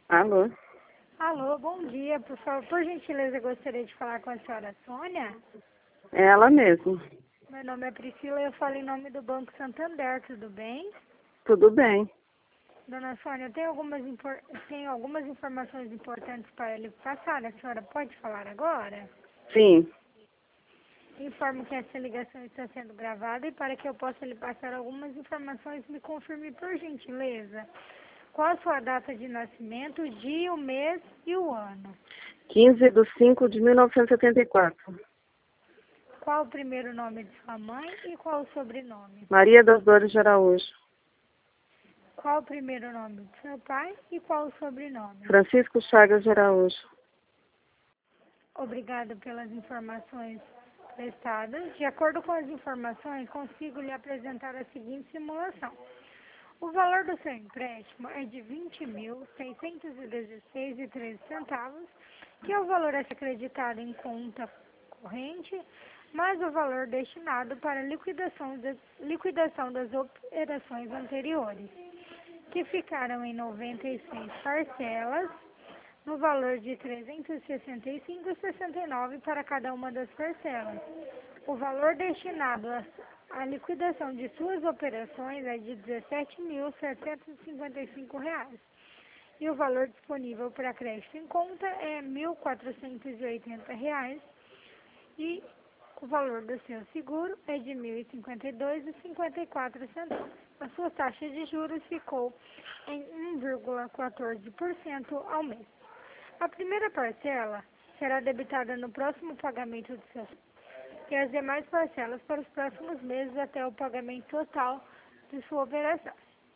Alô? Alô, bom dia. Por favor, por gentileza, eu gostaria de falar com a senhora Sônia. É ela mesmo. Meu nome é Priscila e eu falo em nome do Banco Santander, tudo bem? Tudo bem? Dona Sônia, eu tenho algumas informações importantes para lhe passar. A senhora pode falar agora? Sim. Informo que essa ligação está sendo gravada e para que eu possa lhe passar algumas informações, me confirme por gentileza qual a sua data de nascimento, o dia, o mês e o ano. 15/5/1974. Qual o primeiro nome de sua mãe e qual o sobrenome? Maria das Dores de Araújo. Qual o primeiro nome do seu pai e qual o sobrenome? Francisco Chagas de Araújo. Obrigada pelas informações prestadas. De acordo com as informações, consigo lhe apresentar a seguinte simulação. O valor do seu empréstimo é de R$ 20.616,13, que é o valor a ser acreditado em conta corrente, mais o valor destinado para liquidação das operações anteriores, que ficaram em 96 parcelas, no valor de R$ 365,69 para cada uma das parcelas. O valor destinado à liquidação de suas operações é de R$ 17.755 e o valor disponível para crédito em conta é R$ 1.480 e o valor do seu seguro é de R$ 1.052,54. A sua taxa de juros ficou em 1,14% ao mês. A primeira parcela será debitada no próximo pagamento do seu e as demais parcelas para os próximos meses até o pagamento total de sua operação.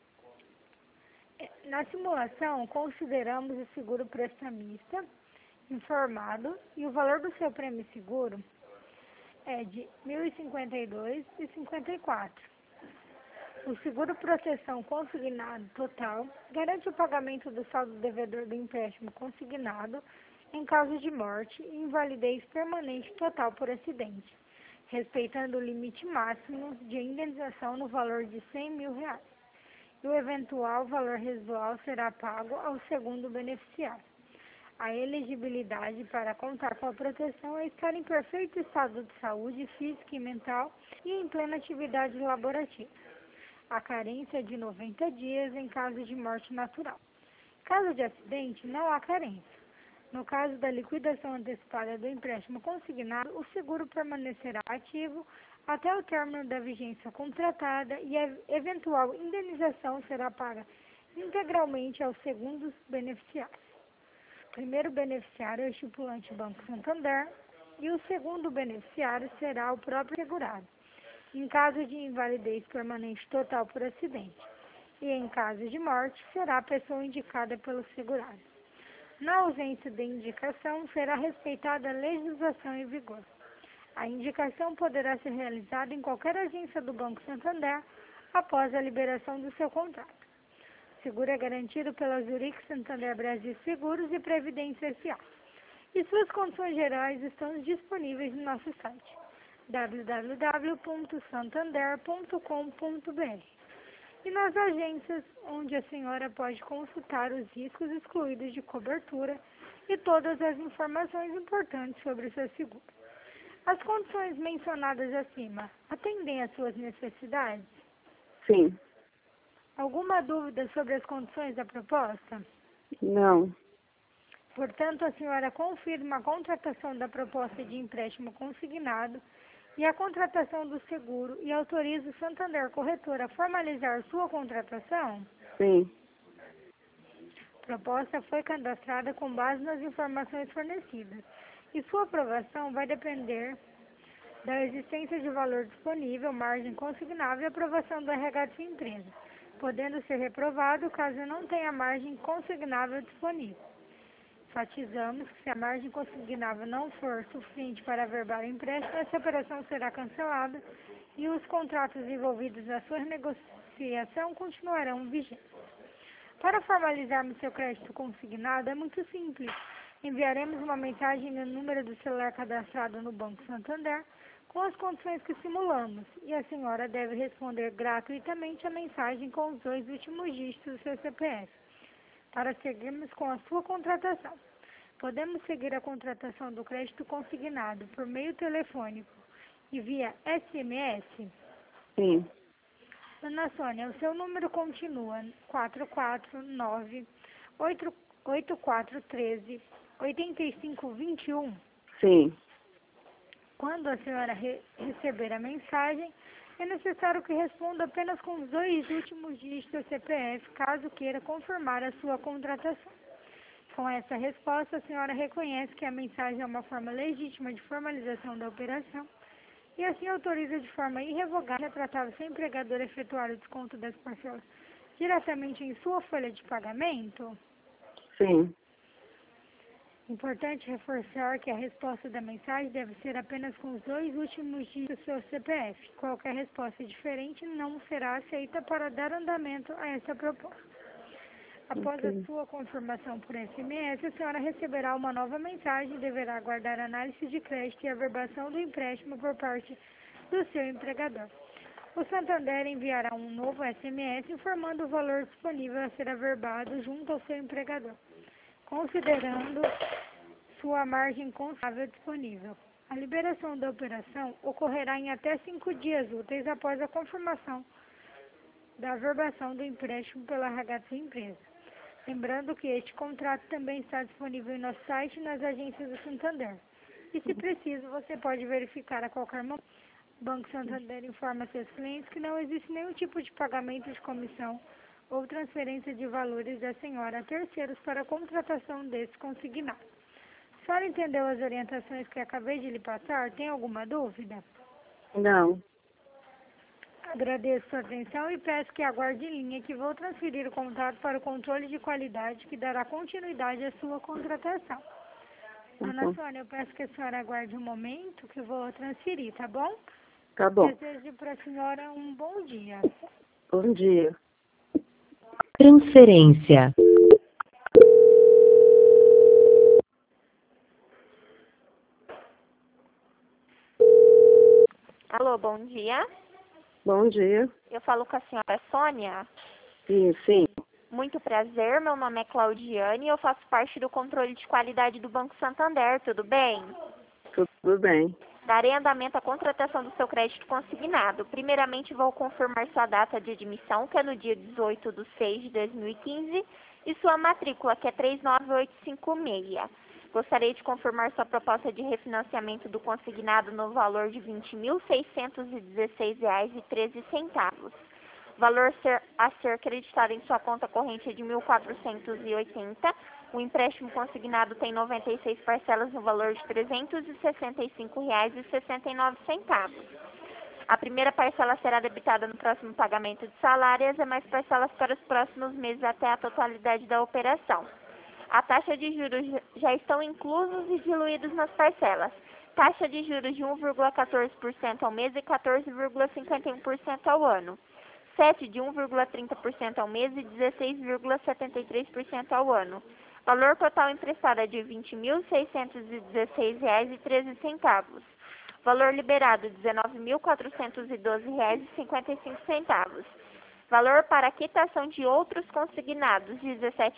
Na simulação, consideramos o seguro prestamista informado e o valor do seu prêmio seguro é de R$ 1.052,54. O seguro proteção consignado total garante o pagamento do saldo devedor do empréstimo consignado em caso de morte e invalidez permanente total por acidente, respeitando o limite máximo de indenização no valor de R$ 100.000. E o eventual valor residual será pago ao segundo beneficiário. A elegibilidade para contar com a proteção é estar em perfeito estado de saúde física e mental e em plena atividade laborativa. A carência é de 90 dias em caso de morte natural. Caso de acidente, não há carência. No caso da liquidação antecipada do empréstimo consignado, o seguro permanecerá ativo até o término da vigência contratada e a eventual indenização será paga integralmente aos segundos beneficiários. O primeiro beneficiário é o estipulante Banco Santander e o segundo beneficiário será o próprio segurado, em caso de invalidez permanente total por acidente, e em caso de morte será a pessoa indicada pelo segurado. Na ausência de indicação, será respeitada a legislação em vigor. A indicação poderá ser realizada em qualquer agência do Banco Santander após a liberação do seu contrato. O seguro é garantido pela Zurich Santander Brasil Seguros e Previdência S.A. E suas condições gerais estão disponíveis no nosso site www.santander.com.br e nas agências onde a senhora pode consultar os riscos excluídos de cobertura e todas as informações importantes sobre o seu seguro. As condições mencionadas acima atendem às suas necessidades? Sim. Alguma dúvida sobre as condições da proposta? Não. Portanto, a senhora confirma a contratação da proposta de empréstimo consignado e a contratação do seguro e autoriza o Santander Corretora a formalizar sua contratação? Sim. A proposta foi cadastrada com base nas informações fornecidas e sua aprovação vai depender da existência de valor disponível, margem consignável e aprovação do RH de sua empresa, podendo ser reprovado caso não tenha margem consignável disponível. Enfatizamos que se a margem consignável não for suficiente para averbar o empréstimo, essa operação será cancelada e os contratos envolvidos na sua negociação continuarão vigentes. Para formalizarmos seu crédito consignado é muito simples. Enviaremos uma mensagem no número do celular cadastrado no Banco Santander com as condições que simulamos e a senhora deve responder gratuitamente a mensagem com os 2 últimos dígitos do seu CPF. para seguirmos com a sua contratação. Podemos seguir a contratação do crédito consignado por meio telefônico e via SMS? Sim. Dona Sônia, o seu número continua 449-8413-8521. Sim. Quando a senhora receber a mensagem, é necessário que responda apenas com os 2 últimos dígitos do CPF, caso queira confirmar a sua contratação. Com essa resposta, a senhora reconhece que a mensagem é uma forma legítima de formalização da operação e assim autoriza de forma irrevogável a tratar seu empregador a efetuar o desconto das parcelas diretamente em sua folha de pagamento? Sim. Importante reforçar que a resposta da mensagem deve ser apenas com os 2 últimos dígitos do seu CPF. Qualquer resposta diferente não será aceita para dar andamento a essa proposta. Após a sua confirmação por SMS, a senhora receberá uma nova mensagem e deverá aguardar a análise de crédito e averbação do empréstimo por parte do seu empregador. O Santander enviará um novo SMS informando o valor disponível a ser averbado junto ao seu empregador, considerando sua margem contábil disponível. A liberação da operação ocorrerá em até 5 dias úteis após a confirmação da averbação do empréstimo pela RH da sua empresa. Lembrando que este contrato também está disponível em nosso site e nas agências do Santander. E se preciso, você pode verificar a qualquer momento. O Banco Santander informa seus clientes que não existe nenhum tipo de pagamento de comissão ou transferência de valores da senhora a terceiros para a contratação desse consignado. A senhora entendeu as orientações que acabei de lhe passar? Tem alguma dúvida? Não. Agradeço sua atenção e peço que aguarde em linha que vou transferir o contato para o controle de qualidade que dará continuidade à sua contratação. Dona Sônia, eu peço que a senhora aguarde um momento que eu vou transferir, tá bom? Tá bom. Desejo para a senhora um bom dia. Bom dia. Transferência. Alô, bom dia. Bom dia. Eu falo com a senhora Sônia. Sim, sim. Muito prazer, meu nome é Claudiane e eu faço parte do controle de qualidade do Banco Santander, tudo bem? Tudo bem. Darei andamento à contratação do seu crédito consignado. Primeiramente, vou confirmar sua data de admissão, que é no dia 18/6/2015, e sua matrícula, que é 39856. Gostaria de confirmar sua proposta de refinanciamento do consignado no valor de R$ 20.616,13. Valor a ser acreditado em sua conta corrente é de 1.480. O empréstimo consignado tem 96 parcelas no valor de R$ 365,69. A primeira parcela será debitada no próximo pagamento de salário e as demais parcelas para os próximos meses até a totalidade da operação. A taxa de juros já estão inclusos e diluídos nas parcelas. Taxa de juros de 1,14% ao mês e 14,51% ao ano. 7 de 1,30% ao mês e 16,73% ao ano. Valor total emprestado é de R$ 20.616,13. Valor liberado R$ 19.412,55. Valor para quitação de outros consignados R$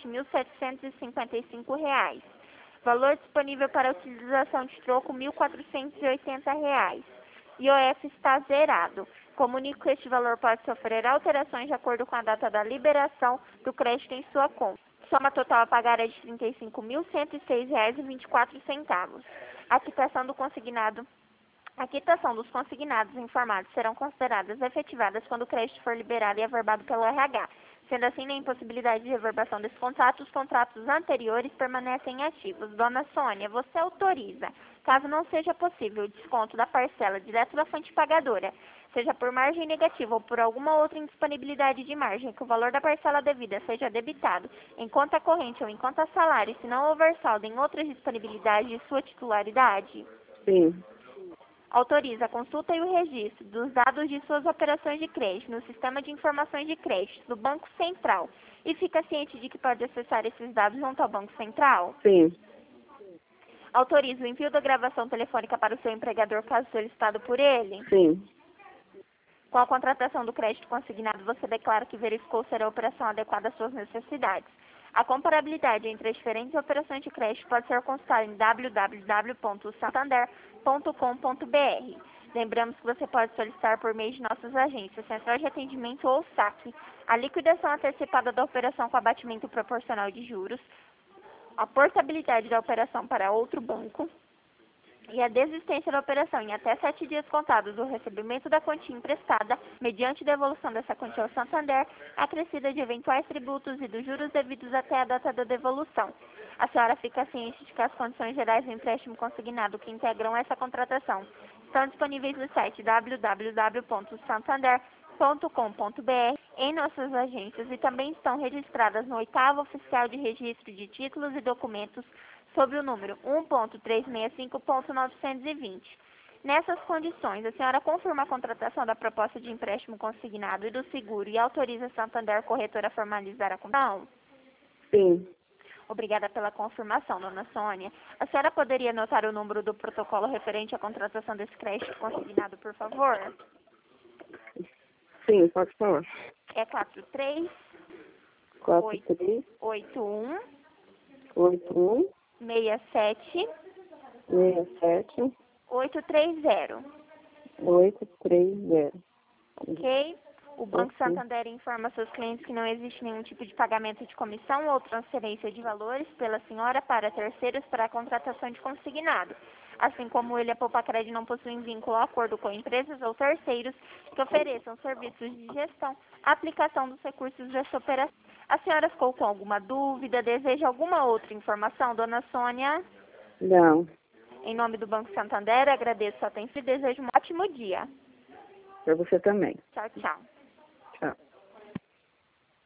17.755. Valor disponível para utilização de troco R$ 1.480. IOF está zerado. Comunico que este valor pode sofrer alterações de acordo com a data da liberação do crédito em sua conta. Soma total a pagar é de R$ 35.106,24. A quitação dos consignados informados serão consideradas efetivadas quando o crédito for liberado e averbado pelo RH. Sendo assim, na impossibilidade de reverbação desse contrato, os contratos anteriores permanecem ativos. Dona Sônia, você autoriza, caso não seja possível o desconto da parcela direto da fonte pagadora, seja por margem negativa ou por alguma outra indisponibilidade de margem, que o valor da parcela devida seja debitado em conta corrente ou em conta salário, se não houver saldo em outras disponibilidades de sua titularidade? Sim. Autoriza a consulta e o registro dos dados de suas operações de crédito no Sistema de Informações de Crédito do Banco Central e fica ciente de que pode acessar esses dados junto ao Banco Central? Sim. Autoriza o envio da gravação telefônica para o seu empregador caso solicitado por ele? Sim. Com a contratação do crédito consignado, você declara que verificou ser a operação adequada às suas necessidades. A comparabilidade entre as diferentes operações de crédito pode ser consultada em www.santander.com.br. Lembramos que você pode solicitar por meio de nossas agências, central de atendimento ou saque, a liquidação antecipada da operação com abatimento proporcional de juros, a portabilidade da operação para outro banco e a desistência da operação em até 7 dias contados do recebimento da quantia emprestada, mediante devolução dessa quantia ao Santander, acrescida de eventuais tributos e dos juros devidos até a data da devolução. A senhora fica ciente de que as condições gerais do empréstimo consignado que integram essa contratação estão disponíveis no site www.santander.com.br, em nossas agências, e também estão registradas no 8º Oficial de Registro de Títulos e Documentos sob o número 1.365.920. Nessas condições, a senhora confirma a contratação da proposta de empréstimo consignado e do seguro e autoriza a Santander Corretora a formalizar a contratação? Sim. Obrigada pela confirmação, dona Sônia. A senhora poderia anotar o número do protocolo referente à contratação desse crédito consignado, por favor? Sim, pode falar. É 43 43 81 81 67 67 830. 830. Ok? O Banco Ok. Santander informa seus clientes que não existe nenhum tipo de pagamento de comissão ou transferência de valores pela senhora para terceiros para a contratação de consignado. Assim como ele, a Poupacred não possui vínculo ou acordo com empresas ou terceiros que ofereçam serviços de gestão, aplicação dos recursos dessa operação. A senhora ficou com alguma dúvida? Deseja alguma outra informação, dona Sônia? Não. Em nome do Banco Santander, agradeço a atenção e desejo um ótimo dia. Para você também. Tchau, tchau.